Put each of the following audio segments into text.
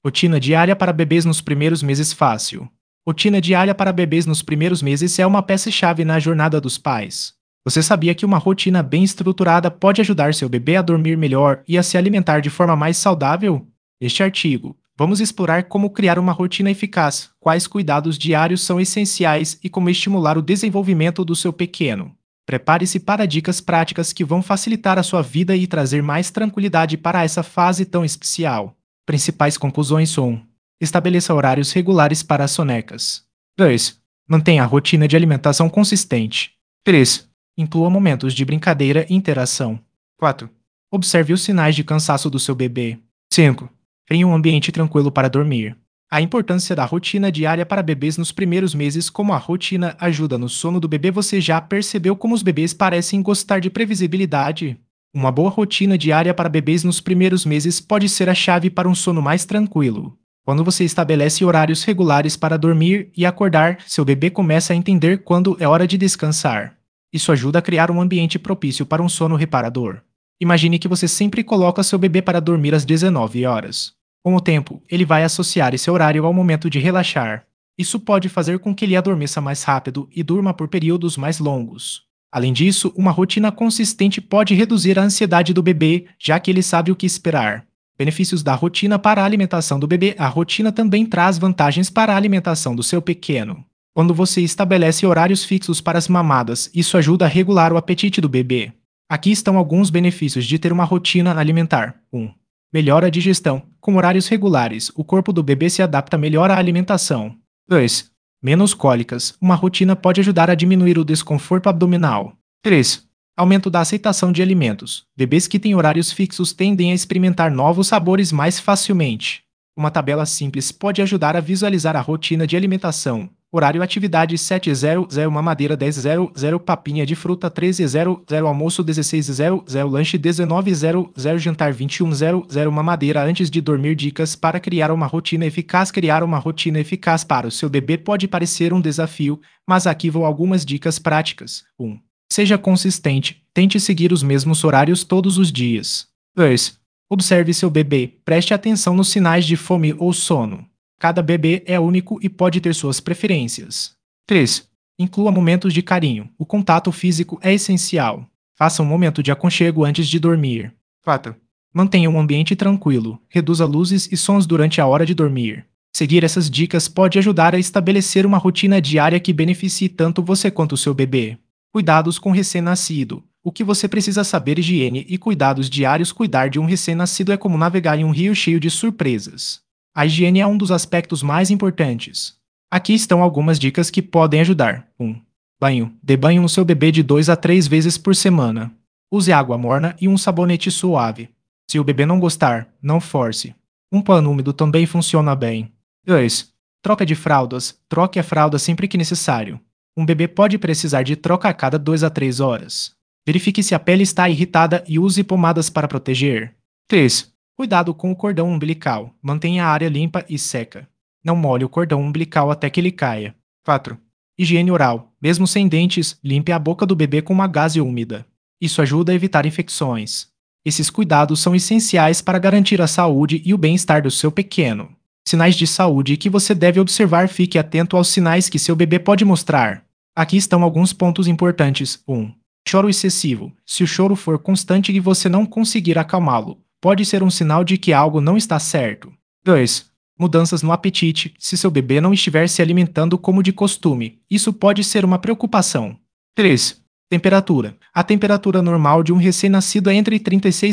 Rotina diária para bebês nos primeiros meses fácil. Rotina diária para bebês nos primeiros meses é uma peça-chave na jornada dos pais. Você sabia que uma rotina bem estruturada pode ajudar seu bebê a dormir melhor e a se alimentar de forma mais saudável? Neste artigo, vamos explorar como criar uma rotina eficaz, quais cuidados diários são essenciais e como estimular o desenvolvimento do seu pequeno. Prepare-se para dicas práticas que vão facilitar a sua vida e trazer mais tranquilidade para essa fase tão especial. Principais conclusões são: estabeleça horários regulares para as sonecas. 2. Mantenha a rotina de alimentação consistente. 3. Inclua momentos de brincadeira e interação. 4. Observe os sinais de cansaço do seu bebê. 5. Crie um ambiente tranquilo para dormir. A importância da rotina diária para bebês nos primeiros meses. Como a rotina ajuda no sono do bebê, você já percebeu como os bebês parecem gostar de previsibilidade? Uma boa rotina diária para bebês nos primeiros meses pode ser a chave para um sono mais tranquilo. Quando você estabelece horários regulares para dormir e acordar, seu bebê começa a entender quando é hora de descansar. Isso ajuda a criar um ambiente propício para um sono reparador. Imagine que você sempre coloca seu bebê para dormir às 19 horas. Com o tempo, ele vai associar esse horário ao momento de relaxar. Isso pode fazer com que ele adormeça mais rápido e durma por períodos mais longos. Além disso, uma rotina consistente pode reduzir a ansiedade do bebê, já que ele sabe o que esperar. Benefícios da rotina para a alimentação do bebê. A rotina também traz vantagens para a alimentação do seu pequeno. Quando você estabelece horários fixos para as mamadas, isso ajuda a regular o apetite do bebê. Aqui estão alguns benefícios de ter uma rotina alimentar. 1. Melhora a digestão. Com horários regulares, o corpo do bebê se adapta melhor à alimentação. 2. Menos cólicas. Uma rotina pode ajudar a diminuir o desconforto abdominal. 3. Aumento da aceitação de alimentos. Bebês que têm horários fixos tendem a experimentar novos sabores mais facilmente. Uma tabela simples pode ajudar a visualizar a rotina de alimentação. Horário atividade 7:00, mamadeira 10:00, papinha de fruta 13:00, almoço 16:00, lanche 19:00, jantar 21:00, mamadeira antes de dormir. Dicas para criar uma rotina eficaz. Criar uma rotina eficaz para o seu bebê pode parecer um desafio, mas aqui vão algumas dicas práticas. 1. Seja consistente, tente seguir os mesmos horários todos os dias. 2. Observe seu bebê, preste atenção nos sinais de fome ou sono. Cada bebê é único e pode ter suas preferências. 3. Inclua momentos de carinho. O contato físico é essencial. Faça um momento de aconchego antes de dormir. 4. Mantenha um ambiente tranquilo. Reduza luzes e sons durante a hora de dormir. Seguir essas dicas pode ajudar a estabelecer uma rotina diária que beneficie tanto você quanto o seu bebê. Cuidados com recém-nascido. O que você precisa saber: higiene e cuidados diários. Cuidar de um recém-nascido é como navegar em um rio cheio de surpresas. A higiene é um dos aspectos mais importantes. Aqui estão algumas dicas que podem ajudar. 1. Banho. Dê banho no seu bebê de 2 a 3 vezes por semana. Use água morna e um sabonete suave. Se o bebê não gostar, não force. Um pano úmido também funciona bem. 2. Troca de fraldas. Troque a fralda sempre que necessário. Um bebê pode precisar de troca a cada 2 a 3 horas. Verifique se a pele está irritada e use pomadas para proteger. 3. Cuidado com o cordão umbilical. Mantenha a área limpa e seca. Não molhe o cordão umbilical até que ele caia. 4. Higiene oral. Mesmo sem dentes, limpe a boca do bebê com uma gaze úmida. Isso ajuda a evitar infecções. Esses cuidados são essenciais para garantir a saúde e o bem-estar do seu pequeno. Sinais de saúde que você deve observar. Fique atento aos sinais que seu bebê pode mostrar. Aqui estão alguns pontos importantes. 1. Choro excessivo. Se o choro for constante e você não conseguir acalmá-lo, pode ser um sinal de que algo não está certo. 2. Mudanças no apetite. Se seu bebê não estiver se alimentando como de costume, isso pode ser uma preocupação. 3. Temperatura. A temperatura normal de um recém-nascido é entre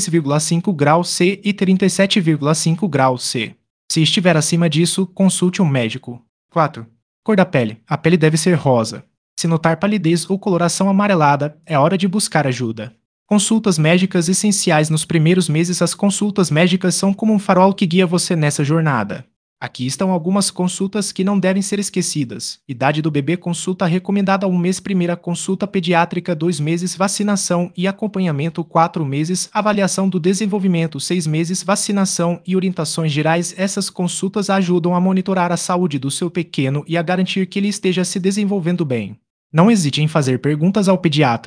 36,5 graus C e 37,5 graus C. Se estiver acima disso, consulte um médico. 4. Cor da pele. A pele deve ser rosa. Se notar palidez ou coloração amarelada, é hora de buscar ajuda. Consultas médicas essenciais nos primeiros meses. As consultas médicas são como um farol que guia você nessa jornada. Aqui estão algumas consultas que não devem ser esquecidas. Idade do bebê. Consulta recomendada 1 mês. Primeira consulta pediátrica 2 meses. Vacinação e acompanhamento 4 meses. Avaliação do desenvolvimento 6 meses. Vacinação e orientações gerais. Essas consultas ajudam a monitorar a saúde do seu pequeno e a garantir que ele esteja se desenvolvendo bem. Não hesite em fazer perguntas ao pediatra.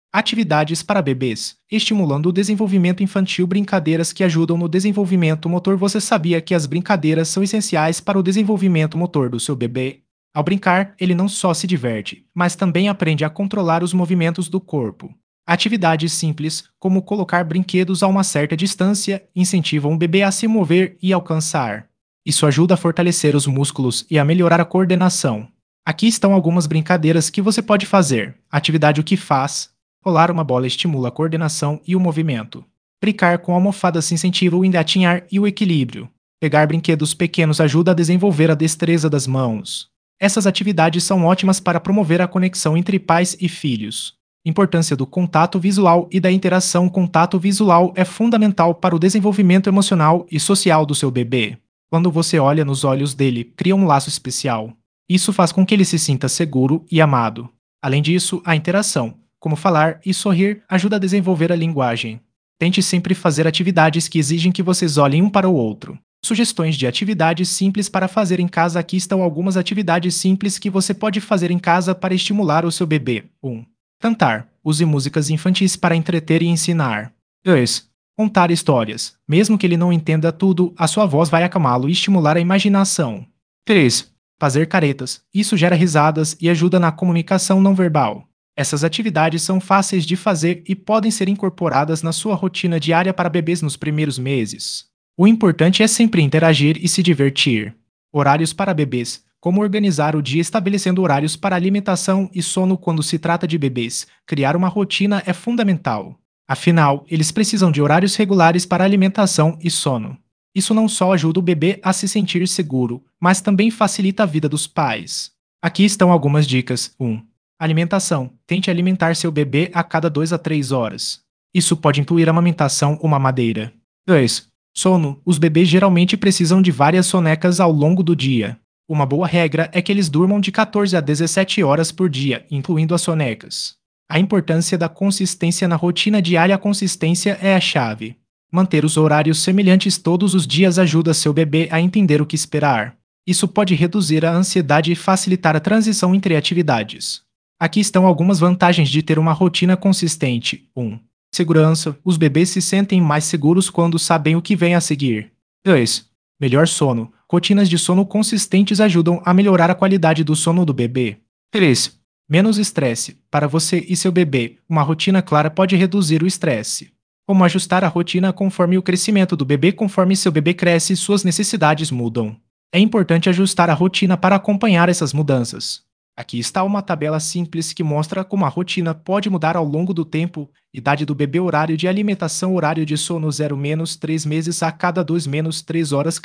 Atividades para bebês, estimulando o desenvolvimento infantil, brincadeiras que ajudam no desenvolvimento motor. Você sabia que as brincadeiras são essenciais para o desenvolvimento motor do seu bebê? Ao brincar, ele não só se diverte, mas também aprende a controlar os movimentos do corpo. Atividades simples, como colocar brinquedos a uma certa distância, incentivam o bebê a se mover e alcançar. Isso ajuda a fortalecer os músculos e a melhorar a coordenação. Aqui estão algumas brincadeiras que você pode fazer. Atividade: o que faz? Rolar uma bola estimula a coordenação e o movimento. Brincar com almofadas incentiva o engatinhar e o equilíbrio. Pegar brinquedos pequenos ajuda a desenvolver a destreza das mãos. Essas atividades são ótimas para promover a conexão entre pais e filhos. Importância do contato visual e da interação. O contato visual é fundamental para o desenvolvimento emocional e social do seu bebê. Quando você olha nos olhos dele, cria um laço especial. Isso faz com que ele se sinta seguro e amado. Além disso, a interação, como falar e sorrir, ajuda a desenvolver a linguagem. Tente sempre fazer atividades que exigem que vocês olhem um para o outro. Sugestões de atividades simples para fazer em casa. Aqui estão algumas atividades simples que você pode fazer em casa para estimular o seu bebê. 1. Cantar. Use músicas infantis para entreter e ensinar. 2. Contar histórias. Mesmo que ele não entenda tudo, a sua voz vai acalmá-lo e estimular a imaginação. 3. Fazer caretas. Isso gera risadas e ajuda na comunicação não verbal. Essas atividades são fáceis de fazer e podem ser incorporadas na sua rotina diária para bebês nos primeiros meses. O importante é sempre interagir e se divertir. Horários para bebês. Como organizar o dia estabelecendo horários para alimentação e sono. Quando se trata de bebês, criar uma rotina é fundamental. Afinal, eles precisam de horários regulares para alimentação e sono. Isso não só ajuda o bebê a se sentir seguro, mas também facilita a vida dos pais. Aqui estão algumas dicas. 1. Alimentação. Tente alimentar seu bebê a cada 2 a 3 horas. Isso pode incluir amamentação ou mamadeira. 2. Sono. Os bebês geralmente precisam de várias sonecas ao longo do dia. Uma boa regra é que eles durmam de 14 a 17 horas por dia, incluindo as sonecas. A importância da consistência na rotina diária. A consistência é a chave. Manter os horários semelhantes todos os dias ajuda seu bebê a entender o que esperar. Isso pode reduzir a ansiedade e facilitar a transição entre atividades. Aqui estão algumas vantagens de ter uma rotina consistente. 1. Segurança. Os bebês se sentem mais seguros quando sabem o que vem a seguir. 2. Melhor sono. Rotinas de sono consistentes ajudam a melhorar a qualidade do sono do bebê. 3. Menos estresse. Para você e seu bebê, uma rotina clara pode reduzir o estresse. Como ajustar a rotina conforme o crescimento do bebê. Conforme seu bebê cresce, suas necessidades mudam. É importante ajustar a rotina para acompanhar essas mudanças. Aqui está uma tabela simples que mostra como a rotina pode mudar ao longo do tempo. Idade do bebê, horário de alimentação, horário de sono 0-3 meses a cada 2-3 horas,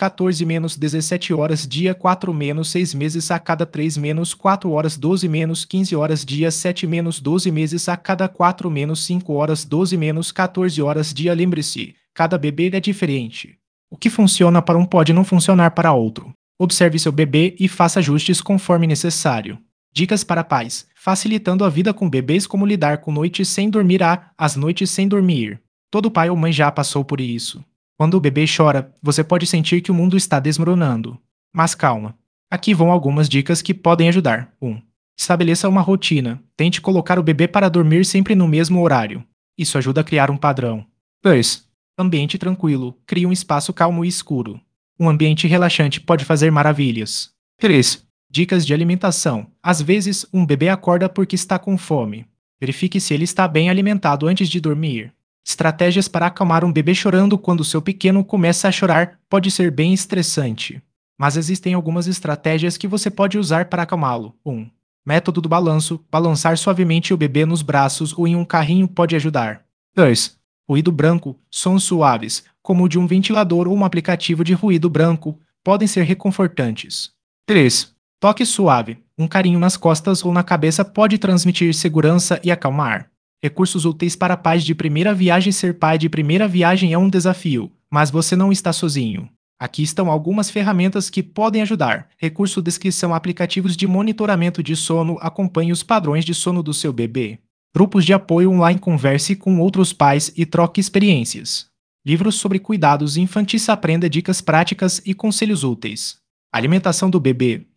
14-17 horas, dia 4-6 meses a cada 3-4 horas, 12-15 horas, dia 7-12 meses a cada 4-5 horas, 12-14 horas, dia. Lembre-se, cada bebê é diferente. O que funciona para um pode não funcionar para outro. Observe seu bebê e faça ajustes conforme necessário. Dicas para pais, facilitando a vida com bebês. Como lidar com noites sem dormir. As noites sem dormir. Todo pai ou mãe já passou por isso. Quando o bebê chora, você pode sentir que o mundo está desmoronando. Mas calma. Aqui vão algumas dicas que podem ajudar. 1. Estabeleça uma rotina. Tente colocar o bebê para dormir sempre no mesmo horário. Isso ajuda a criar um padrão. 2. Ambiente tranquilo. Crie um espaço calmo e escuro. Um ambiente relaxante pode fazer maravilhas. 3. Dicas de alimentação. Às vezes, um bebê acorda porque está com fome. Verifique se ele está bem alimentado antes de dormir. Estratégias para acalmar um bebê chorando. Quando seu pequeno começa a chorar, pode ser bem estressante. Mas existem algumas estratégias que você pode usar para acalmá-lo. 1. Método do balanço. Balançar suavemente o bebê nos braços ou em um carrinho pode ajudar. 2. Ruído branco. Sons suaves, como o de um ventilador ou um aplicativo de ruído branco, podem ser reconfortantes. 3. Toque suave. Um carinho nas costas ou na cabeça pode transmitir segurança e acalmar. Recursos úteis para pais de primeira viagem. Ser pai de primeira viagem é um desafio, mas você não está sozinho. Aqui estão algumas ferramentas que podem ajudar. Recurso: descrição, aplicativos de monitoramento de sono. Acompanhe os padrões de sono do seu bebê. Grupos de apoio online. Converse com outros pais e troque experiências. Livros sobre cuidados infantis. Aprenda dicas práticas e conselhos úteis. Alimentação do bebê.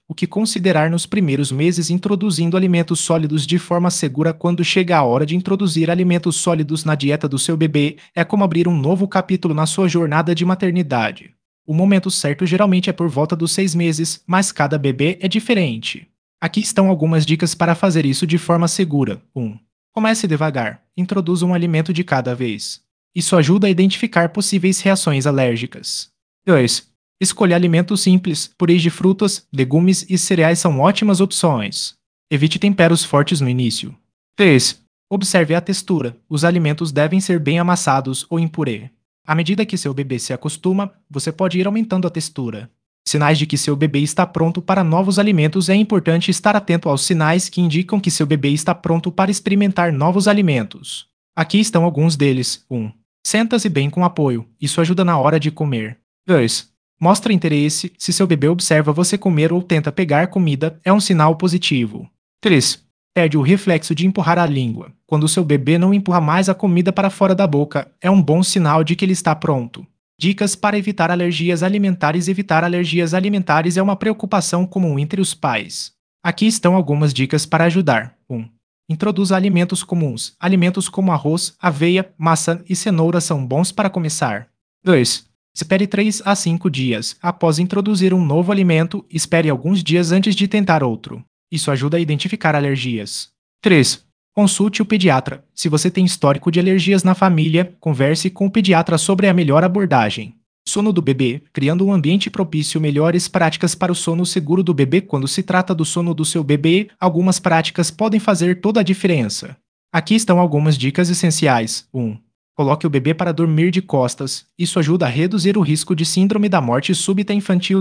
o que considerar nos primeiros meses introduzindo alimentos sólidos de forma segura. Quando chega a hora de introduzir alimentos sólidos na dieta do seu bebê, é como abrir um novo capítulo na sua jornada de maternidade. O momento certo geralmente é por volta dos 6 meses, mas cada bebê é diferente. Aqui estão algumas dicas para fazer isso de forma segura. 1. Comece devagar. Introduza um alimento de cada vez. Isso ajuda a identificar possíveis reações alérgicas. 2. Escolha alimentos simples, purês de frutas, legumes e cereais são ótimas opções. Evite temperos fortes no início. 3. Observe a textura. Os alimentos devem ser bem amassados ou em purê. À medida que seu bebê se acostuma, você pode ir aumentando a textura. Sinais de que seu bebê está pronto para novos alimentos. É importante estar atento aos sinais que indicam que seu bebê está pronto para experimentar novos alimentos. Aqui estão alguns deles. 1. Senta-se bem com apoio. Isso ajuda na hora de comer. 2. Mostra interesse. Se seu bebê observa você comer ou tenta pegar comida, é um sinal positivo. 3. Perde o reflexo de empurrar a língua. Quando seu bebê não empurra mais a comida para fora da boca, é um bom sinal de que ele está pronto. Dicas para evitar alergias alimentares. Evitar alergias alimentares é uma preocupação comum entre os pais. Aqui estão algumas dicas para ajudar. 1. Introduza alimentos comuns. Alimentos como arroz, aveia, maçã e cenoura são bons para começar. 2. Espere 3 a 5 dias. Após introduzir um novo alimento, espere alguns dias antes de tentar outro. Isso ajuda a identificar alergias. 3. Consulte o pediatra. Se você tem histórico de alergias na família, converse com o pediatra sobre a melhor abordagem. Sono do bebê. Criando um ambiente propício. Melhores práticas para o sono seguro do bebê. Quando se trata do sono do seu bebê, algumas práticas podem fazer toda a diferença. Aqui estão algumas dicas essenciais. 1. Coloque o bebê para dormir de costas. Isso ajuda a reduzir o risco de síndrome da morte súbita infantil.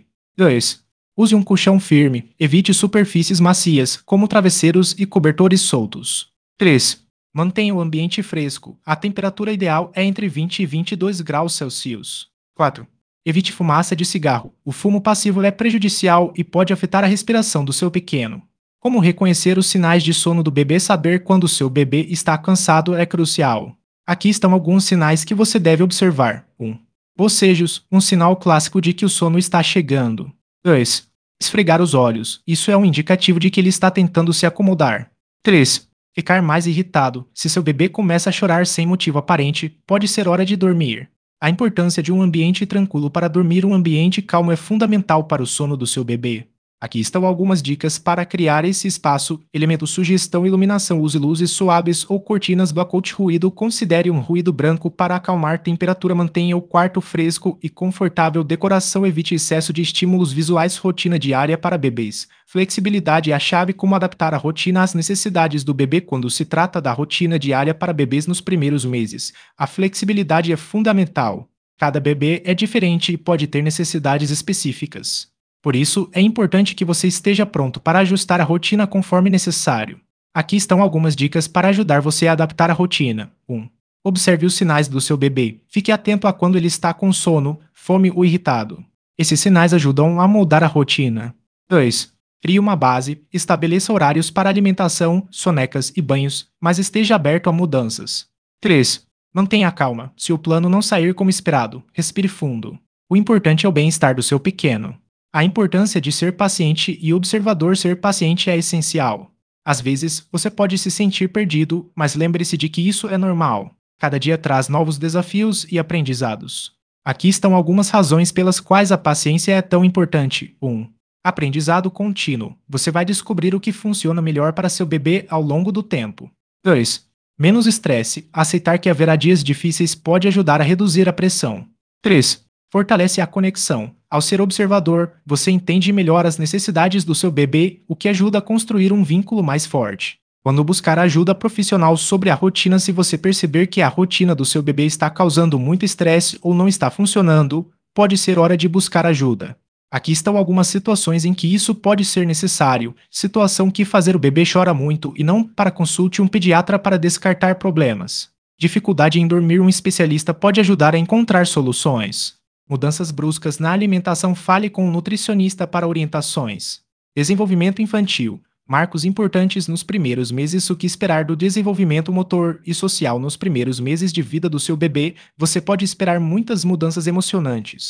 2. Use um colchão firme. Evite superfícies macias, como travesseiros e cobertores soltos. 3. Mantenha o ambiente fresco. A temperatura ideal é entre 20 e 22 graus Celsius. 4. Evite fumaça de cigarro. O fumo passivo é prejudicial e pode afetar a respiração do seu pequeno. Como reconhecer os sinais de sono do bebê? Saber quando o seu bebê está cansado é crucial. Aqui estão alguns sinais que você deve observar. 1. Bocejos, um sinal clássico de que o sono está chegando. 2. Esfregar os olhos. Isso é um indicativo de que ele está tentando se acomodar. 3. Ficar mais irritado. Se seu bebê começa a chorar sem motivo aparente, pode ser hora de dormir. A importância de um ambiente tranquilo para dormir. Um ambiente calmo é fundamental para o sono do seu bebê. Aqui estão algumas dicas para criar esse espaço. Elementos: sugestão, iluminação. Use luzes suaves ou cortinas blackout. Ruído: considere um ruído branco para acalmar. Temperatura: mantenha o quarto fresco e confortável. Decoração: evite excesso de estímulos visuais. Rotina diária para bebês. Flexibilidade é a chave. Como adaptar a rotina às necessidades do bebê. Quando se trata da rotina diária para bebês nos primeiros meses, a flexibilidade é fundamental. Cada bebê é diferente e pode ter necessidades específicas. Por isso, é importante que você esteja pronto para ajustar a rotina conforme necessário. Aqui estão algumas dicas para ajudar você a adaptar a rotina. 1. Observe os sinais do seu bebê. Fique atento a quando ele está com sono, fome ou irritado. Esses sinais ajudam a moldar a rotina. 2. Crie uma base. Estabeleça horários para alimentação, sonecas e banhos, mas esteja aberto a mudanças. 3. Mantenha calma. Se o plano não sair como esperado, respire fundo. O importante é o bem-estar do seu pequeno. A importância de ser paciente e observador. Ser paciente é essencial. Às vezes, você pode se sentir perdido, mas lembre-se de que isso é normal. Cada dia traz novos desafios e aprendizados. Aqui estão algumas razões pelas quais a paciência é tão importante. 1. Aprendizado contínuo. Você vai descobrir o que funciona melhor para seu bebê ao longo do tempo. 2. Menos estresse. Aceitar que haverá dias difíceis pode ajudar a reduzir a pressão. 3. Fortalece a conexão. Ao ser observador, você entende melhor as necessidades do seu bebê, o que ajuda a construir um vínculo mais forte. Quando buscar ajuda profissional sobre a rotina. Se você perceber que a rotina do seu bebê está causando muito estresse ou não está funcionando, pode ser hora de buscar ajuda. Aqui estão algumas situações em que isso pode ser necessário. Situação que fazer o bebê chora muito e não para consulte um pediatra para descartar problemas. Dificuldade em dormir. Um especialista pode ajudar a encontrar soluções. Mudanças bruscas na alimentação. Fale com um nutricionista para orientações. Desenvolvimento infantil. Marcos importantes nos primeiros meses. O que esperar do desenvolvimento motor e social nos primeiros meses de vida do seu bebê? Você pode esperar muitas mudanças emocionantes.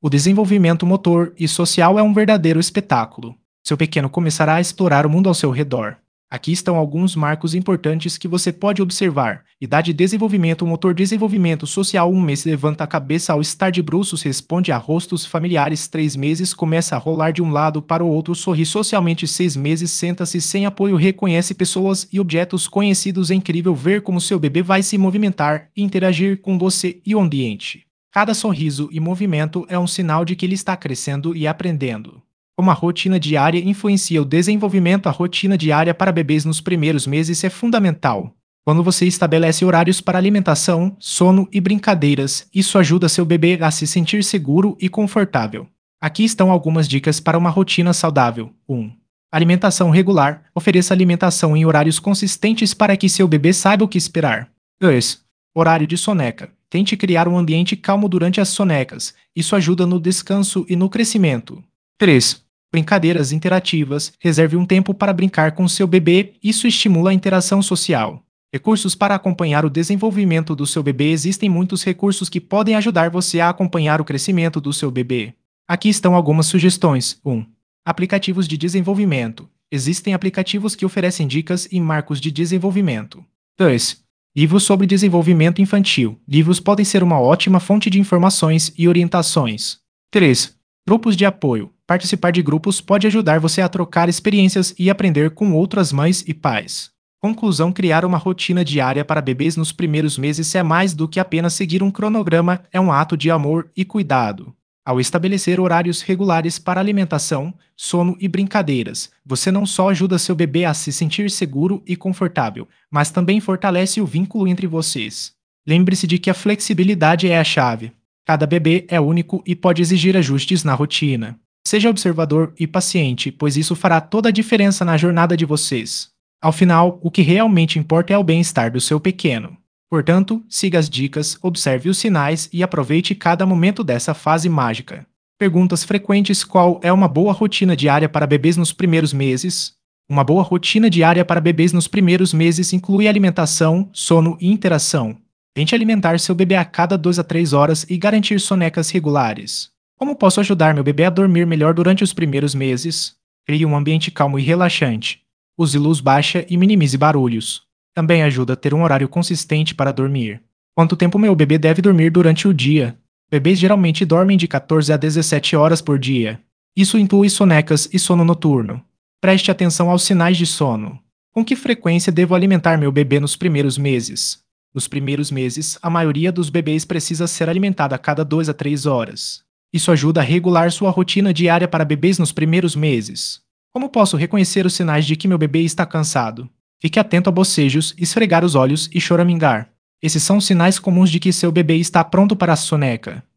O desenvolvimento motor e social é um verdadeiro espetáculo. Seu pequeno começará a explorar o mundo ao seu redor. Aqui estão alguns marcos importantes que você pode observar. Idade: desenvolvimento motor, desenvolvimento social. 1 mês, levanta a cabeça ao estar de bruços, responde a rostos familiares. 3 meses, começa a rolar de um lado para o outro, sorri socialmente. 6 meses, senta-se sem apoio, reconhece pessoas e objetos conhecidos. É incrível ver como seu bebê vai se movimentar e interagir com você e o ambiente. Cada sorriso e movimento é um sinal de que ele está crescendo e aprendendo. Como a rotina diária influencia o desenvolvimento? A rotina diária para bebês nos primeiros meses é fundamental. Quando você estabelece horários para alimentação, sono e brincadeiras, isso ajuda seu bebê a se sentir seguro e confortável. Aqui estão algumas dicas para uma rotina saudável. 1. Alimentação regular. Ofereça alimentação em horários consistentes para que seu bebê saiba o que esperar. 2. Horário de soneca. Tente criar um ambiente calmo durante as sonecas. Isso ajuda no descanso e no crescimento. 3. Brincadeiras interativas. Reserve um tempo para brincar com seu bebê, isso estimula a interação social. Recursos para acompanhar o desenvolvimento do seu bebê. Existem muitos recursos que podem ajudar você a acompanhar o crescimento do seu bebê. Aqui estão algumas sugestões. 1. Aplicativos de desenvolvimento. Existem aplicativos que oferecem dicas e marcos de desenvolvimento. 2. Livros sobre desenvolvimento infantil. Livros podem ser uma ótima fonte de informações e orientações. 3. Grupos de apoio. Participar de grupos pode ajudar você a trocar experiências e aprender com outras mães e pais. Conclusão: criar uma rotina diária para bebês nos primeiros meses é mais do que apenas seguir um cronograma, é um ato de amor e cuidado. Ao estabelecer horários regulares para alimentação, sono e brincadeiras, você não só ajuda seu bebê a se sentir seguro e confortável, mas também fortalece o vínculo entre vocês. Lembre-se de que a flexibilidade é a chave. Cada bebê é único e pode exigir ajustes na rotina. Seja observador e paciente, pois isso fará toda a diferença na jornada de vocês. Ao final, o que realmente importa é o bem-estar do seu pequeno. Portanto, siga as dicas, observe os sinais e aproveite cada momento dessa fase mágica. Perguntas frequentes: qual é uma boa rotina diária para bebês nos primeiros meses? Uma boa rotina diária para bebês nos primeiros meses inclui alimentação, sono e interação. Tente alimentar seu bebê a cada 2 a 3 horas e garantir sonecas regulares. Como posso ajudar meu bebê a dormir melhor durante os primeiros meses? Crie um ambiente calmo e relaxante. Use luz baixa e minimize barulhos. Também ajuda a ter um horário consistente para dormir. Quanto tempo meu bebê deve dormir durante o dia? Bebês geralmente dormem de 14 a 17 horas por dia. Isso inclui sonecas e sono noturno. Preste atenção aos sinais de sono. Com que frequência devo alimentar meu bebê nos primeiros meses? Nos primeiros meses, a maioria dos bebês precisa ser alimentada a cada 2 a 3 horas. Isso ajuda a regular sua rotina diária para bebês nos primeiros meses. Como posso reconhecer os sinais de que meu bebê está cansado? Fique atento a bocejos, esfregar os olhos e choramingar. Esses são sinais comuns de que seu bebê está pronto para a soneca.